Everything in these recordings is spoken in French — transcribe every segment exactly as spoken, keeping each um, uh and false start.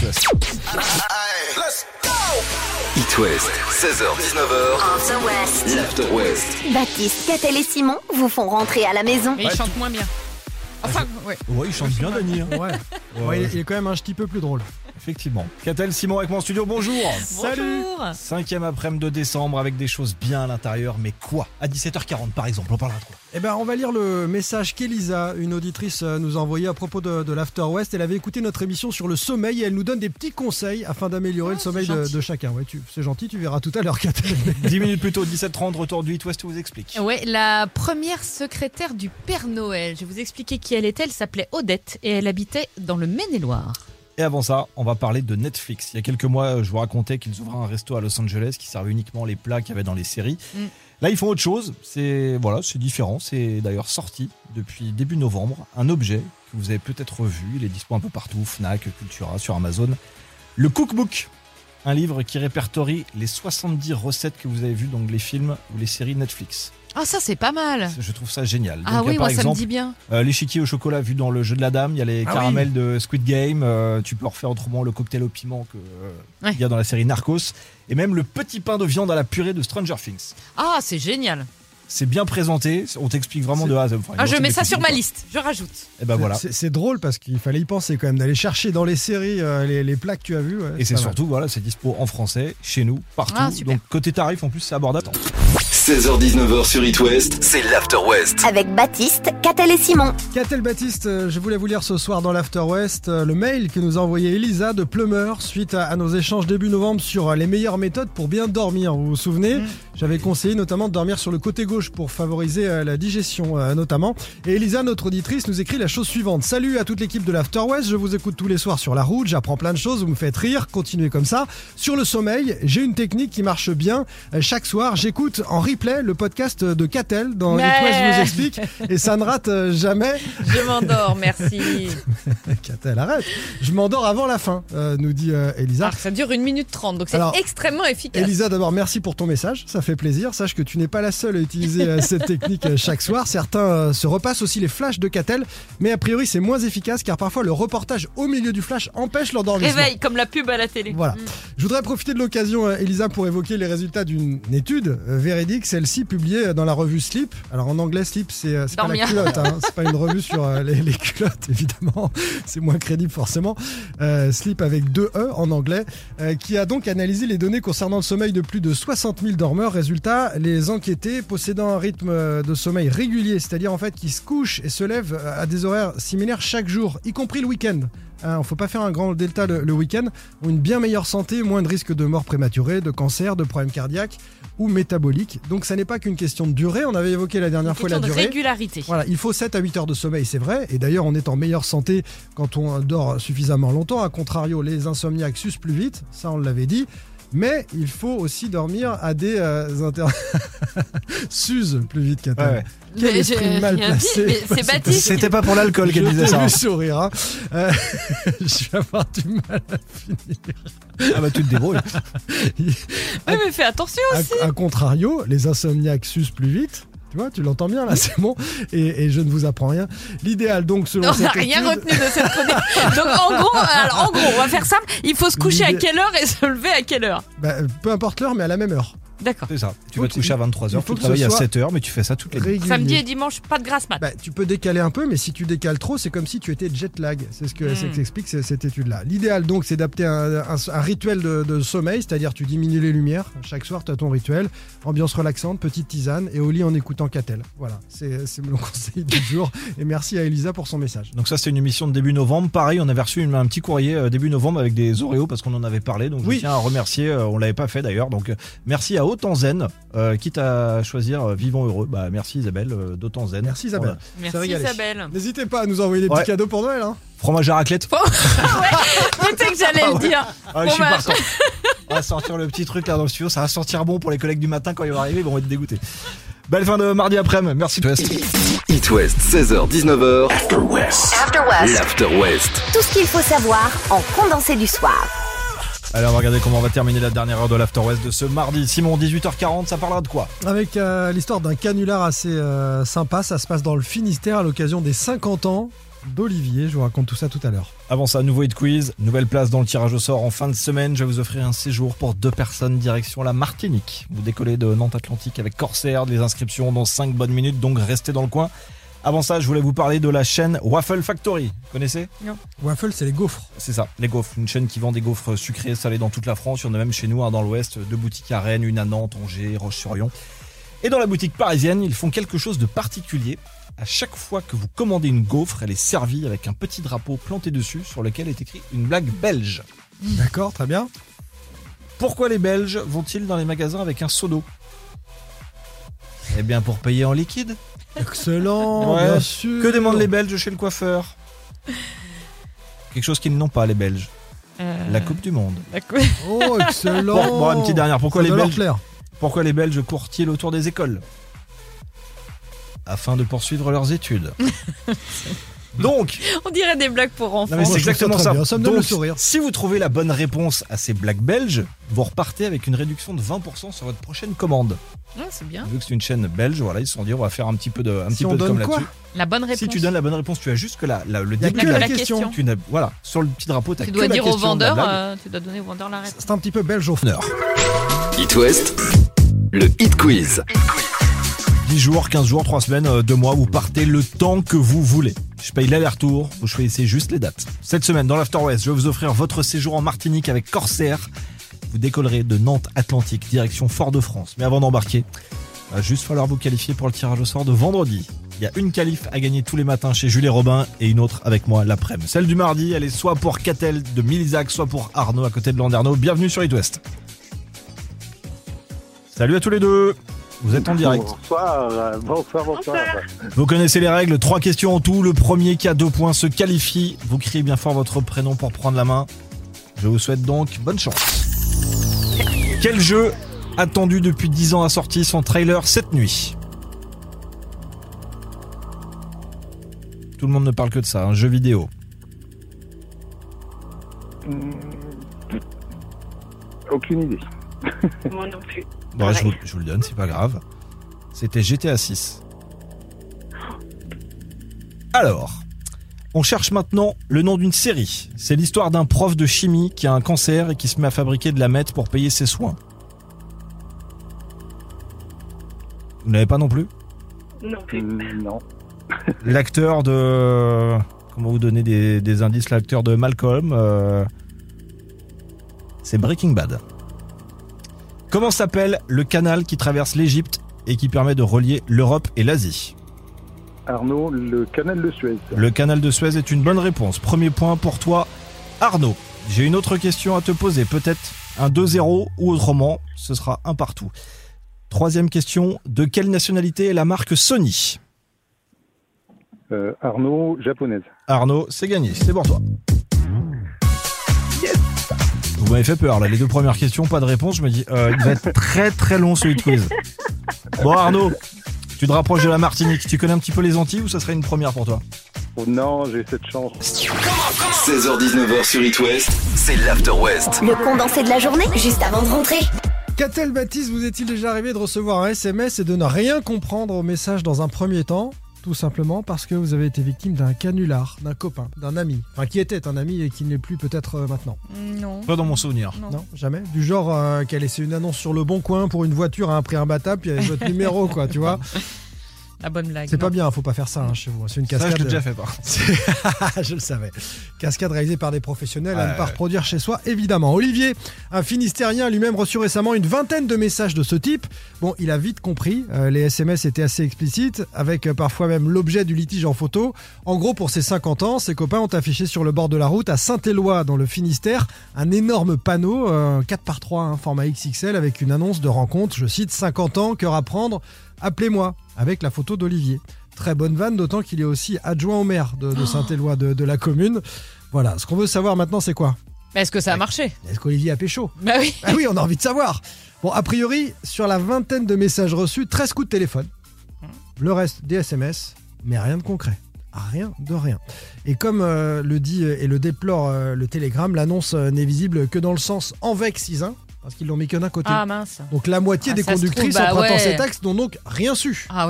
West. It West, seize heures dix-neuf heures. After West. L'After West. Baptiste, Catel et Simon vous font rentrer à la maison. Mais il chante moins bien. Enfin, ouais. Ouais, il chante bien, Dany. Hein. Ouais. Ouais, Ouais, il est quand même un petit peu plus drôle. Effectivement. Catel, Simon avec moi en studio, bonjour. Salut. Cinquième après-midi de décembre avec des choses bien à l'intérieur, mais quoi? À dix-sept heures quarante par exemple, on parlera de quoi? Eh ben, on va lire le message qu'Elisa, une auditrice, nous a envoyé à propos de, de l'After West. Elle avait écouté notre émission sur le sommeil et elle nous donne des petits conseils afin d'améliorer Oh, le sommeil de, de chacun. Ouais, tu, c'est gentil, tu verras tout à l'heure, Catel. dix minutes plus tôt, dix-sept heures trente, retour du It West, vous explique. Ouais, la première secrétaire du Père Noël. Je vais vous expliquer qui elle était. Elle s'appelait Odette et elle habitait dans le Maine-et-Loire. Et avant ça, on va parler de Netflix. Il y a quelques mois, je vous racontais qu'ils ouvraient un resto à Los Angeles qui servait uniquement les plats qu'il y avait dans les séries. Mm. Là, ils font autre chose. C'est voilà, c'est différent. C'est d'ailleurs sorti depuis début novembre. Un objet que vous avez peut-être vu. Il est dispo un peu partout, Fnac, Cultura, sur Amazon. Le Cookbook, un livre qui répertorie les soixante-dix recettes que vous avez vues dans les films ou les séries Netflix. Ah, ça c'est pas mal. Je trouve ça génial. Ah Donc, oui, par moi exemple, ça me dit bien. Euh, l'échiquier au chocolat vu dans le jeu de la dame, il y a les ah caramels oui. de Squid Game, euh, tu peux refaire autrement le cocktail au piment que euh, Ouais. il y a dans la série Narcos, et même le petit pain de viande à la purée de Stranger Things. Ah, c'est génial. C'est bien présenté, on t'explique vraiment C'est... de A à Z. Enfin, Ah, je moi, mets c'est ça des sur cuisines, ma quoi. liste. Je rajoute. Et ben voilà. C'est, c'est drôle parce qu'il fallait y penser quand même, d'aller chercher dans les séries euh, les, les plats que tu as vus. Ouais, Et c'est pas surtout, voilà, c'est dispo en français, chez nous, partout. Ah, super. Donc côté tarif, en plus, c'est abordable. seize heures dix-neuf heures sur It West, c'est l'After West. Avec Baptiste, Catel et Simon. Catel Baptiste, euh, je voulais vous lire ce soir dans l'After West euh, le mail que nous a envoyé Elisa de Plumeur suite à, à nos échanges début novembre sur euh, les meilleures méthodes pour bien dormir. Vous vous souvenez, mmh. J'avais conseillé notamment de dormir sur le côté gauche pour favoriser euh, la digestion euh, notamment. Et Elisa, notre auditrice, nous écrit la chose suivante. Salut à toute l'équipe de l'After West, je vous écoute tous les soirs sur la route, j'apprends plein de choses, vous me faites rire, continuez comme ça. Sur le sommeil, j'ai une technique qui marche bien. Euh, chaque soir, j'écoute en replay le podcast de Catel dans Mais... It West vous explique et ça ne rate euh, jamais. Je m'endors, merci. Catel, arrête. Je m'endors avant la fin, euh, nous dit euh, Elisa. Ah, ça dure une minute trente, donc c'est Alors, extrêmement efficace. Elisa, d'abord, merci pour ton message, ça fait plaisir. Sache que tu n'es pas la seule à utiliser euh, cette technique euh, chaque soir. Certains euh, se repassent aussi les flashs de Catel, mais a priori c'est moins efficace car parfois le reportage au milieu du flash empêche l'endormissement. Réveil, comme la pub à la télé. Voilà. Mm. Je voudrais profiter de l'occasion, euh, Elisa, pour évoquer les résultats d'une étude euh, véridique, celle-ci publiée dans la revue Sleep. Alors en anglais, Sleep, c'est, euh, c'est pas la culotte, hein, c'est pas une revue sur euh, les, les culottes, évidemment. C'est moins crédible forcément. Euh, Sleep avec deux E en anglais, euh, qui a donc analysé les données concernant le sommeil de plus de soixante mille dormeurs. Résultat, les enquêtés possédant un rythme de sommeil régulier, c'est-à-dire en fait qui se couchent et se lèvent à des horaires similaires chaque jour, y compris le week-end. Il ne faut pas faire un grand delta le, le week-end, ont une bien meilleure santé, moins de risques de mort prématurée, de cancer, de problèmes cardiaques ou métaboliques. Donc ça n'est pas qu'une question de durée, on avait évoqué la dernière une fois la de durée. Régularité. Voilà, il faut sept à huit heures de sommeil, c'est vrai, et d'ailleurs on est en meilleure santé quand on dort suffisamment longtemps. A contrario, les insomniaques s'usent plus vite, ça on l'avait dit. Mais il faut aussi dormir à des euh, inter... s'use plus vite qu'à Ouais, ouais. Quel Mais esprit j'ai mal rien placé. dit, mais c'est Baptiste. C'était pas pour l'alcool qu'elle Je disait t'ai ça. vu sourire, hein. Euh, je vais avoir du mal à finir. Ah bah tu te débrouilles. Oui, mais fais attention aussi. A, a contrario, les insomniaques s'usent plus vite. Tu vois, tu l'entends bien là, c'est bon. Et, et je ne vous apprends rien. L'idéal donc selon On cette n'a rien étude... retenu de cette chronique. Donc en gros, alors, en gros, on va faire simple. Il faut se coucher à L'idée- quelle heure et se lever à quelle heure? Bah, peu importe l'heure, mais à la même heure. D'accord. C'est ça. Tu Faut vas te que- coucher à vingt-trois heures, il faut tu que ce travailles à soit sept heures, mais tu fais ça toutes les nuits. Régulier. Samedi et dimanche, pas de grasse mat. Bah, tu peux décaler un peu, mais si tu décales trop, c'est comme si tu étais jet lag. C'est ce que, Mm. c'est ce qu'explique c- cette étude-là. L'idéal, donc, c'est d'adapter un, un- un rituel de, de sommeil, c'est-à-dire tu diminues les lumières. Chaque soir, tu as ton rituel. Ambiance relaxante, petite tisane et au lit en écoutant Catel. Voilà, c'est, c'est mon conseil du jour. Et merci à Elisa pour son message. Donc ça c'est une émission de début novembre. Pareil, on avait reçu une- un petit courrier euh, début novembre avec des Oreos parce qu'on en avait parlé. Donc Oui. je tiens à remercier, euh, on l'avait pas fait d'ailleurs. Donc euh, merci à Autant Zen, euh, quitte à choisir euh, Vivons Heureux. Bah merci Isabelle euh, d'Autant Zen. Merci Isabelle. Merci régalé. Isabelle. N'hésitez pas à nous envoyer des petits Ouais. cadeaux pour Noël. Hein. Fromage à raclette. Peut-être que j'allais le dire. Ah, je suis Fromage. partant. On va sortir le petit truc là dans le studio. Ça va sentir bon pour les collègues du matin quand ils vont arriver. Ils vont être dégoûtés. Belle fin de mardi après-midi. Merci. It West, seize heures dix-neuf heures. After West. After West. L'After West. Tout ce qu'il faut savoir en condensé du soir. Allez, on va regarder comment on va terminer la dernière heure de l'After West de ce mardi. Simon, dix-huit heures quarante, ça parlera de quoi? Avec euh, l'histoire d'un canular assez euh, sympa. Ça se passe dans le Finistère à l'occasion des cinquante ans d'Olivier. Je vous raconte tout ça tout à l'heure. Avant ça, nouveau hit quiz, nouvelle place dans le tirage au sort en fin de semaine. Je vais vous offrir un séjour pour deux personnes direction la Martinique. Vous décollez de Nantes Atlantique avec Corsair, les inscriptions dans cinq bonnes minutes, donc restez dans le coin. Avant ça, je voulais vous parler de la chaîne Waffle Factory. Vous connaissez ? Non. Waffle, c'est les gaufres. C'est ça, les gaufres. Une chaîne qui vend des gaufres sucrées, salées dans toute la France. Il y en a même chez nous, hein, dans l'Ouest. Deux boutiques à Rennes, une à Nantes, Angers, Roche-sur-Yon. Et dans la boutique parisienne, ils font quelque chose de particulier. À chaque fois que vous commandez une gaufre, elle est servie avec un petit drapeau planté dessus sur lequel est écrit une blague belge. D'accord, très bien. Pourquoi les Belges vont-ils dans les magasins avec un seau d'eau ? Eh bien, pour payer en liquide. Excellent, Ouais. bien sûr. Que demandent les Belges chez le coiffeur ? Quelque chose qu'ils n'ont pas, les Belges. Euh, La Coupe du Monde. la coupe. Oh, excellent. Bon, bon, une petite dernière. Pourquoi Ça les doit leur Belges plaire. Pourquoi les Belges courent-ils autour des écoles ? Afin de poursuivre leurs études. Donc, On dirait des blagues pour enfants. non mais Moi, c'est je trouve ça exactement très ça. bien. Ça me donne Donc, le sourire. si vous trouvez la bonne réponse à ces blagues belges, vous repartez avec une réduction de vingt pour cent sur votre prochaine commande. Ouais, c'est bien. Vu que c'est une chaîne belge, voilà, ils se sont dit on va faire un petit peu de, un Si petit on peu de com donne quoi là-dessus. La bonne réponse. Si tu donnes la bonne réponse, tu as juste que la, la- le Il y a début que de la la question. question. Tu n'as- voilà, sur le petit drapeau, tu as Tu que dois la dire au question de la vendeur, blague. euh, tu dois donner au vendeur la réponse. C'est un petit peu belge au fond. It West, le hit quiz. dix jours, quinze jours, trois semaines, euh, deux mois, vous partez le temps que vous voulez. Je paye l'aller-retour, vous choisissez juste les dates. Cette semaine, dans l'After West, je vais vous offrir votre séjour en Martinique avec Corsair. Vous décollerez de Nantes Atlantique, direction Fort-de-France. Mais avant d'embarquer, il va juste falloir vous qualifier pour le tirage au sort de vendredi. Il y a une qualif à gagner tous les matins chez Jules et Robin et une autre avec moi l'après-midi. Celle du mardi, elle est soit pour Catel de Milizac, soit pour Arnaud à côté de Landerneau. Bienvenue sur It West. Salut à tous les deux. Vous êtes en direct. Bonsoir, bonsoir, bonsoir. Vous connaissez les règles, trois questions en tout. Le premier qui a deux points se qualifie. Vous criez bien fort votre prénom pour prendre la main. Je vous souhaite donc bonne chance. Quel jeu attendu depuis dix ans a sorti son trailer cette nuit ? Tout le monde ne parle que de ça, un jeu vidéo. Hum, Aucune idée. Moi non plus. Bon, je, vous, je vous le donne, c'est pas grave. C'était G T A six. Alors, on cherche maintenant le nom d'une série. C'est l'histoire d'un prof de chimie qui a un cancer et qui se met à fabriquer de la meth pour payer ses soins. Vous n'avez pas non plus ? Non plus. Hum, Non. L'acteur de... Comment vous donner des, des indices ? L'acteur de Malcolm, euh, c'est Breaking Bad. Comment s'appelle le canal qui traverse l'Égypte et qui permet de relier l'Europe et l'Asie ? Arnaud, le canal de Suez. Le canal de Suez est une bonne réponse. Premier point pour toi, Arnaud. J'ai une autre question à te poser. Peut-être un deux zéro ou autrement, ce sera un partout. Troisième question, de quelle nationalité est la marque Sony ? Euh, Arnaud, japonaise. Arnaud, c'est gagné, c'est pour toi. Vous m'avez fait peur là, les deux premières questions, pas de réponse. Je me dis, euh, il va être très très long ce hit quiz. Bon Arnaud, tu te rapproches de la Martinique. Tu connais un petit peu les Antilles ou ça serait une première pour toi ? Oh non, j'ai cette chance. seize heures dix-neuf heures sur It West, c'est l'After West. Le condensé de la journée, juste avant de rentrer. Qu'a-t-elle, Baptiste, vous est-il déjà arrivé de recevoir un S M S et de ne rien comprendre au message dans un premier temps ? Tout simplement parce que vous avez été victime d'un canular, d'un copain, d'un ami. Enfin, qui était un ami et qui ne l'est plus peut-être euh, maintenant. Non. Pas dans mon souvenir. Non. Non, jamais. Du genre euh, qui a laissé une annonce sur le bon coin pour une voiture à un prix imbattable, puis il y avait votre numéro, quoi, tu vois. La bonne blague. C'est pas non. bien, faut pas faire ça hein, chez vous. C'est une Ça, cascade. je l'ai déjà fait par contre. Je le savais. Cascade réalisée par des professionnels à Ouais, ne pas ouais. reproduire chez soi, évidemment. Olivier, un Finistérien, a lui-même reçu récemment une vingtaine de messages de ce type. Bon, il a vite compris. Euh, les S M S étaient assez explicites, avec euh, parfois même l'objet du litige en photo. En gros, pour ses cinquante ans, ses copains ont affiché sur le bord de la route à Saint-Éloi, dans le Finistère, un énorme panneau, euh, quatre par trois, hein, format X X L, avec une annonce de rencontre. Je cite, cinquante ans, cœur à prendre, appelez-moi, avec la photo d'Olivier. Très bonne vanne, d'autant qu'il est aussi adjoint au maire de, de Saint-Éloi, de, de la commune. Voilà, ce qu'on veut savoir maintenant, c'est quoi ? Mais est-ce que ça a marché ? Est-ce qu'Olivier a pécho ? Bah oui. Ah oui, on a envie de savoir. Bon, a priori, sur la vingtaine de messages reçus, treize coups de téléphone. Le reste, des S M S, mais rien de concret. Rien de rien. Et comme euh, le dit et le déplore euh, le Télégramme, l'annonce euh, n'est visible que dans le sens Envec-Cisin, parce qu'ils l'ont mis que d'un côté. Ah mince. Donc la moitié Ah, des ça se conductrices trouve, bah empruntant ouais. cet axe n'ont donc rien su. Ah oui.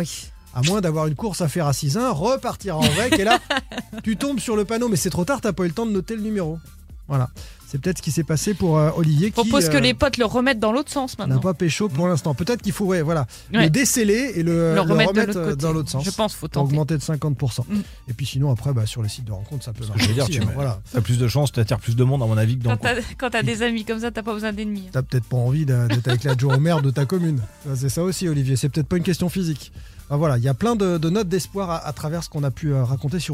À moins d'avoir une course à faire à six un, repartir en rec et là, tu tombes sur le panneau, mais c'est trop tard, t'as pas eu le temps de noter le numéro. Voilà. C'est peut-être ce qui s'est passé pour euh, Olivier. Je propose qui, que euh, les potes le remettent dans l'autre sens maintenant. n'a pas pécho pour l'instant. Peut-être qu'il faut ouais, voilà, Ouais. le déceler et le, Le le remettre, remettre, de l'autre euh, côté. dans l'autre sens. Je pense faut Pour tenter. augmenter de cinquante pour cent. Mm. Et puis sinon, après, bah, sur les sites de rencontres, ça peut marcher. Je veux dire, aussi, tu hein, mets- voilà. t'as plus de chances, t'attires plus de monde à mon avis que dans Quand le coin. t'as, quand t'as des amis comme ça, t'as pas besoin d'ennemis. T'as peut-être pas envie de- d'être avec l'adjoint au maire de ta commune. C'est ça aussi, Olivier. C'est peut-être pas une question physique. Enfin, voilà, il y a plein de, de notes d'espoir à, à travers ce qu'on a pu euh, raconter sur